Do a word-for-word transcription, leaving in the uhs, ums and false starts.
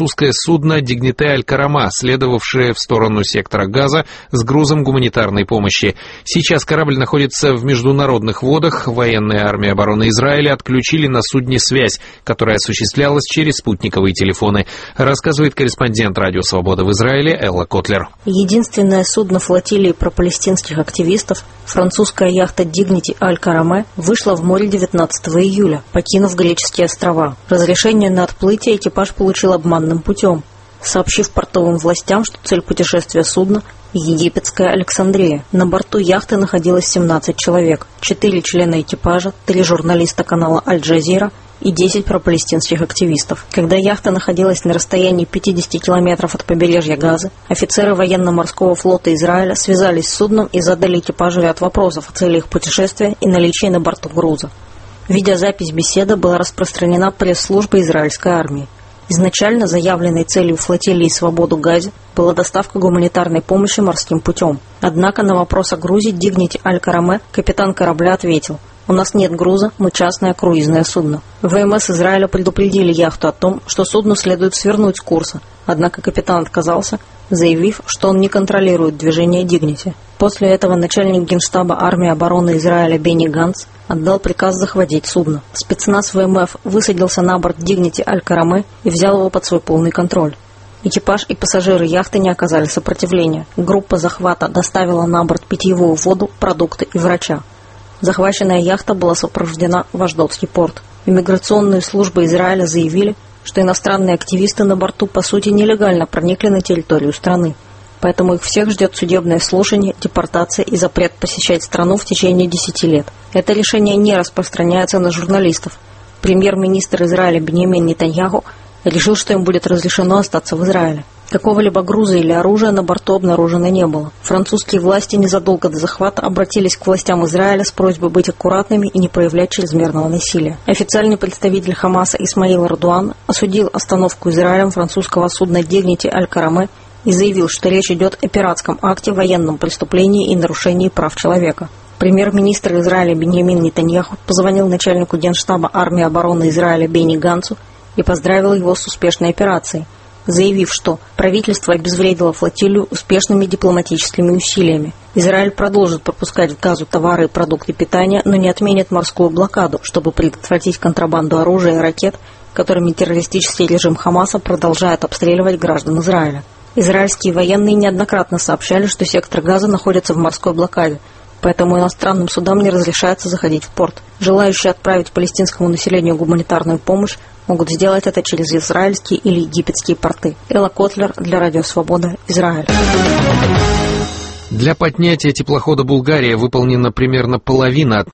французское судно «Дигните Аль-Карама», следовавшее в сторону сектора Газа с грузом гуманитарной помощи. Сейчас корабль находится в международных водах. Военная армия обороны Израиля отключили на судне связь, которая осуществлялась через спутниковые телефоны, рассказывает корреспондент Радио Свобода в Израиле Элла Котлер. Единственное судно флотилии пропалестинских активистов, французская яхта «Дигнити Аль-Караме», вышла в море девятнадцатого июля, покинув греческие острова. Разрешение на отплытие экипаж получил обманным путем, сообщив портовым властям, что цель путешествия судна – египетская Александрия. На борту яхты находилось семнадцать человек, четыре члена экипажа, три журналиста канала Аль-Джазира и десять пропалестинских активистов. Когда яхта находилась на расстоянии пятидесяти километров от побережья Газы, офицеры военно-морского флота Израиля связались с судном и задали экипажу ряд вопросов о цели их путешествия и наличии на борту груза. Видеозапись беседы была распространена пресс-службой израильской армии. Изначально заявленной целью флотилии «Свободу Газе» была доставка гуманитарной помощи морским путем. Однако на вопрос о грузе «Дигнити Аль-Караме» капитан корабля ответил: «У нас нет груза, мы частное круизное судно». ВМС Израиля предупредили яхту о том, что судну следует свернуть с курса, однако капитан отказался, заявив, что он не контролирует движение «Дигнити». После этого начальник генштаба армии обороны Израиля Бенни Ганц отдал приказ захватить судно. Спецназ ВМФ высадился на борт «Дигнити Аль-Караме» и взял его под свой полный контроль. Экипаж и пассажиры яхты не оказали сопротивления. Группа захвата доставила на борт питьевую воду, продукты и врача. Захваченная яхта была сопровождена в Ашдодский порт. Иммиграционные службы Израиля заявили, что иностранные активисты на борту по сути нелегально проникли на территорию страны. Поэтому их всех ждет судебное слушание, депортация и запрет посещать страну в течение десяти лет. Это решение не распространяется на журналистов. Премьер-министр Израиля Биньямин Нетаньяху решил, что им будет разрешено остаться в Израиле. Какого-либо груза или оружия на борту обнаружено не было. Французские власти незадолго до захвата обратились к властям Израиля с просьбой быть аккуратными и не проявлять чрезмерного насилия. Официальный представитель Хамаса Исмаил Радуан осудил остановку Израилем французского судна «Дигнити Аль-Караме» и заявил, что речь идет о пиратском акте, военном преступлении и нарушении прав человека. Премьер-министр Израиля Биньямин Нетаньяху позвонил начальнику генштаба армии обороны Израиля Бенни Ганцу и поздравил его с успешной операцией, заявив, что правительство обезвредило флотилию успешными дипломатическими усилиями. Израиль продолжит пропускать в Газу товары и продукты питания, но не отменит морскую блокаду, чтобы предотвратить контрабанду оружия и ракет, которыми террористический режим Хамаса продолжает обстреливать граждан Израиля. Израильские военные неоднократно сообщали, что сектор Газа находится в морской блокаде, поэтому иностранным судам не разрешается заходить в порт. Желающие отправить палестинскому населению гуманитарную помощь могут сделать это через израильские или египетские порты. Элла Котлер для Радио Свобода, Израиль. Для поднятия теплохода «Булгария» выполнена примерно половина